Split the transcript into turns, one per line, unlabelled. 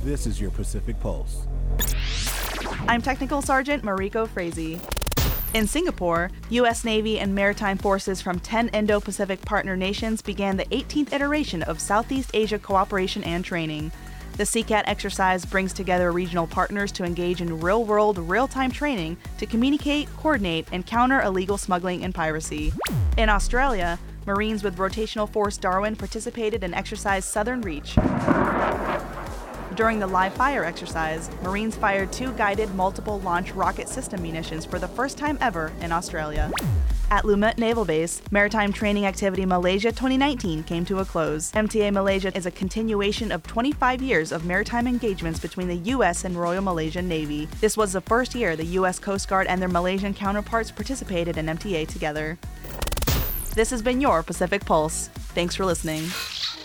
This is your Pacific Pulse.
I'm Technical Sergeant Mariko Frazee. In Singapore, U.S. Navy and maritime forces from 10 Indo-Pacific partner nations began the 18th iteration of Southeast Asia Cooperation and Training. The SEACAT exercise brings together regional partners to engage in real-world, real-time training to communicate, coordinate, and counter illegal smuggling and piracy. In Australia, Marines with Rotational Force Darwin participated in Exercise Southern Reach. During the live fire exercise, Marines fired 2 guided multiple launch rocket system munitions for the first time ever in Australia. At Lumet Naval Base, Maritime Training Activity Malaysia 2019 came to a close. MTA Malaysia is a continuation of 25 years of maritime engagements between the U.S. and Royal Malaysian Navy. This was the first year the U.S. Coast Guard and their Malaysian counterparts participated in MTA together. This has been your Pacific Pulse. Thanks for listening.